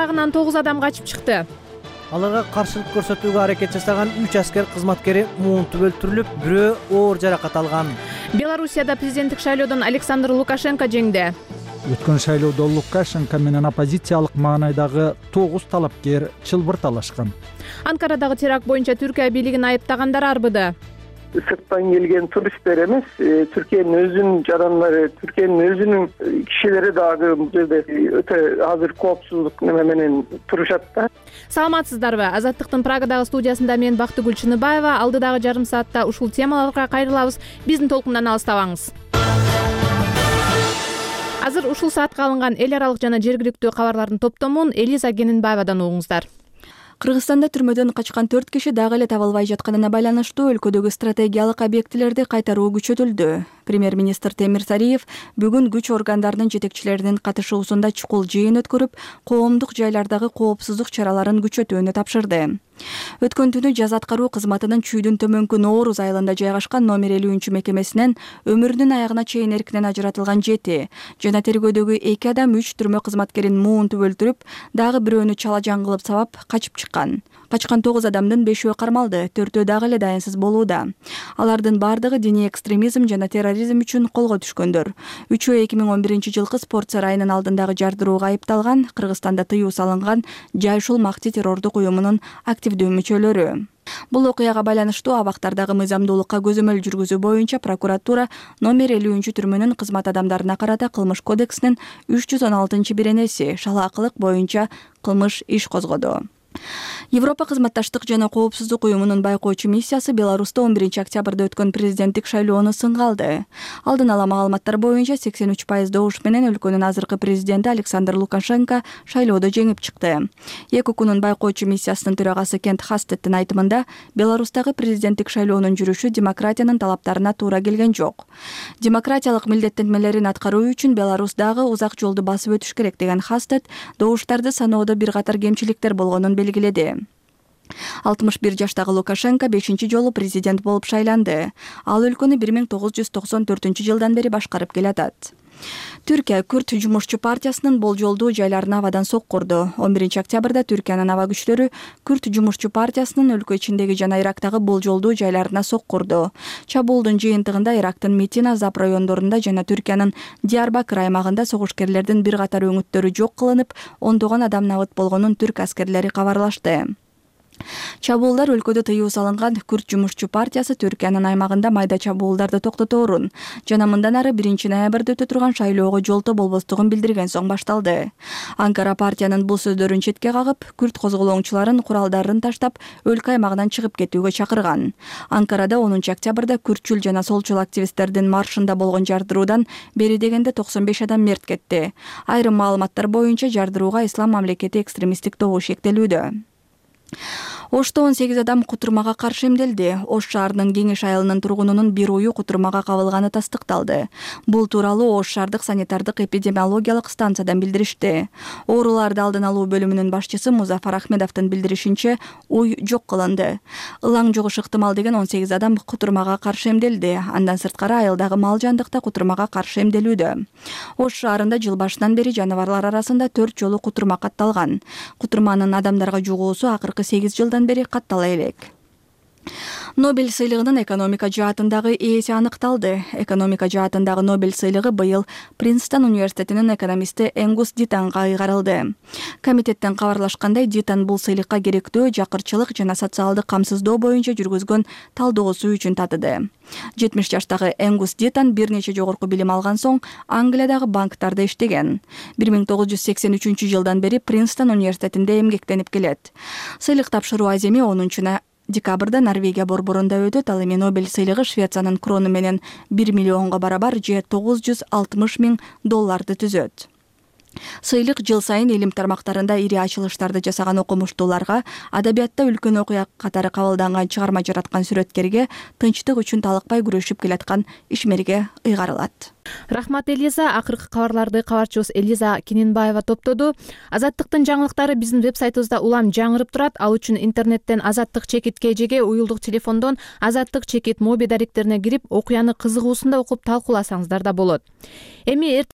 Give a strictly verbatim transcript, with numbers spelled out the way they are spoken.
аймагынан тогуз адам качып чыкты. Аларга каршылык көрсөтүүгө аракет жасаган үч аскер кызматкери муунтуп өлтүрүлүп, бирөө оор жаракат алган. Белоруссияда президенттик шайлоодон Александр Лукашенко жеңди. Өткөн шайлоодо Лукашенко менен оппозициялык маанайдагы тогуз талапкер чылбыр талашкан. Анкарадагы теракт боюнча Түркия бийлигин айыптагандар арбыды. Сырттан келген туристтер эмес, Түркиянын өзүнүн жаранлары, Түркиянын өзүнүн кишилери дагы бул жерде өтө азыр коопсуздук неме менен турушат да. Саламатсыздарбы? Азаттыктын Прагадагы студиясында мен Бактыгүл Чыныбаева. Алдыдагы жарым саатта ушул темаларга кайрылабыз. Биздин толкундан алыстабаңыз. Азыр ушул саатка алынган эл аралык жана жергиликтүү кабарлардын топтомун Элиза Кененбаевадан угуңуздар. Кыргызстанда түрмөдөн качкан төрт киши дагы эле табылбай жатканына байланыштуу өлкөдөгү стратегиялык объектилерди кайтаруу күчөтүлдү. Премьер-министр Темир Сариев бүгүн күч органдарынын жетекчилеринин катышуусунда чукул жыйын өткөрүп, коомдук жайлардагы коопсуздук чараларын күчөтүүнү тапшырды. Өткөн түнү жаза аткаруу кызматынын Чүйдүн төмөнкү Нооруз айылында жайгашкан номер элүүнчү мекемесинен өмүрүнүн аягына чейин эркинен ажыратылган жети жана тергөөдөгү эки адам үч түрмө кызматкерин муунтуп өлтүрүп, дагы бирөөнү чала жан кылып сабап качып чыккан. Качкан тогуз адамдын бешөө кармалды, төртөө дагы эле дайынсыз болууда. Алардын бардыгы диний экстремизм жана терроризм үчүн колго түшкөндөр. Үчөө эки миң он биринчи жылкы спорт сарайынын алдындагы жардырууга айыпталган, Кыргызстанда тыюу салынган Жайшул Макти террордук уюмунун активдүү мүчөлөрү. Бул окуяга байланыштуу абактардагы мыйзамдуулукка көзөмөл жүргүзүү боюнча прокуратура номер элүүнчү түрмөнүн кызмат адамдарына карата Кылмыш кодексинин үч жүз он алтынчы биренеси шалаакылык боюнча кылмыш иш козгоду. Европа кызматташтык жана коопсуздук уюмунун байкоочу миссиясы Беларуста он биринчи октябрда өткөн президенттик шайлоону сынга алды. Алдын ала маалыматтар боюнча сексен үч пайыз добуш менен өлкөнүн азыркы президенти Александр Лукашенко шайлоодо жеңип чыкты. ЕКУКунун байкоочу миссиясынын төрагасы Кент Хастеттин айтымында, Беларустагы президенттик шайлоонун жүрүшү демократиянын талаптарына туура келген жок. Демократиялык милдеттенмелерин аткаруу үчүн Беларус дагы узак жолду басып өтүш керек деген Хастет добуштарды саноодо бир катар кемчиликтер болгонун белгиледи. алтымыш бир жаштагы Лукашенко бешинчи жолу президент болуп шайланды. Ал өлкөнү бир миң тогуз жүз токсон төртүнчү жылдан бери башкарып келатат. Түркия Күрд жумушчу партиясынын болжолдуу жайларына абадан сокку урду. он биринчи октябрда Түркиянын аба күчтөрү Күрд жумушчу партиясынын өлкө ичиндеги жана Ирактагы болжолдуу жайларына сокку урду. Чабуулдун жыйынтыгында Ирактын Митина, Зап райондорунда жана Түркиянын Диярбакыр аймагында согушкерлердин бир катар өңүттөрү жок кылынып, ондогон адам набыт болгонун түрк аскерлери кабарлашты. Чабуулдар өлкөдө тыюу салынган Күрд жумушчу партиясы Түркиянын аймагында майда чабуулдарды токтоторун жана мындан ары биринчи ноябрда өтө турган шайлоого жолтоо болбостугун билдирген соң башталды. Анкара партиянын бул сөздөрүн четке кагып, Күрд козголоңчуларын куралдарын таштап, өлкө аймагынан чыгып кетүүгө чакырган. Анкарада онунчу октябрда күртчүл жана солчул активисттердин маршында болгон жардыруудан бери дегенде токсон беш адам мерт кетти. Айрым маалыматтар боюнча жардырууга Ислам мамлекети экстремисттик тобу шектелүүдө. Ошто он сегиз адам кутурмага каршы эмделди. Ош шаарынын Кеңеш айылынын тургунунун бир ою кутурмага кабылганы тастыкталды. Бул тууралуу Ош шаардык санитардык эпидемиологиялык станциядан билдиришти. Ооруларды алдын алуу бөлүмүнүн башчысы Музафар Ахмедовдун билдиришинче, уй жок кылынды. Ылаң жугуш ыктымал деген он сегиз адам кутурмага каршы эмделди. Андан сырткары айылдагы мал жандыкта кутурмага каршы эмделүүдө. Ош шаарында жыл башынан бери жаныбарлар арасында төрт жолу кутурма катталган. Кутурманын адамдарга жугуусу акыркы сегиз жылдан бери каттала элек. Нобель сыйлыгынын экономика жаатындагы ээси аныкталды. Экономика жаатындагы Нобель сыйлыгы быйыл Принстон университетинин экономисти Энгус Дитанга ыйгарылды. Комитеттен кабарлашкандай, Дитан бул сыйлыкка керектөө жакырчылык жана социалдык камсыздоо боюнча жүргүзгөн талдоосу үчүн татыды. жетимиш жаштагы Энгус Дитан бир нече жогорку билим алган соң Англиядагы банктарда иштеген. бир миң тогуз жүз сексен үчүнчү жылдан бери Принстон университетинде эмгектенип келет. Сыйлык тапшыруу аземи онунчу декабрда Норвегия борборунда өтөт. Ал эми Нобель сыйлыгы Швециянын крону менен бир миллионго барабар же тогуз жүз алтымыш миң долларды түзөт. Сыйлык жыл сайын илим тармактарында ири ачылыштарды жасаган окумуштууларга, адабиятта үлкөн окуя катары кабылданган чыгарма жараткан сүрөткерге, тынчтык үчүн талыкпай күрөшүп келаткан ишмерге ыйгарылат. Рахмат Элиза. Акыркы кабарларды кабарчыбыз Элиза Кененбаева топтоду. Азаттыктын жаңылыктары биздин веб-сайтыбызда улам жаңырып турат. Ал үчүн интернеттен Азаттык чекит кежеге, уюлдук телефондон Азаттык чекит моби даректерине кирип, окуяны кызыгуусунда окуп талкууласаңыздар да болот. Эми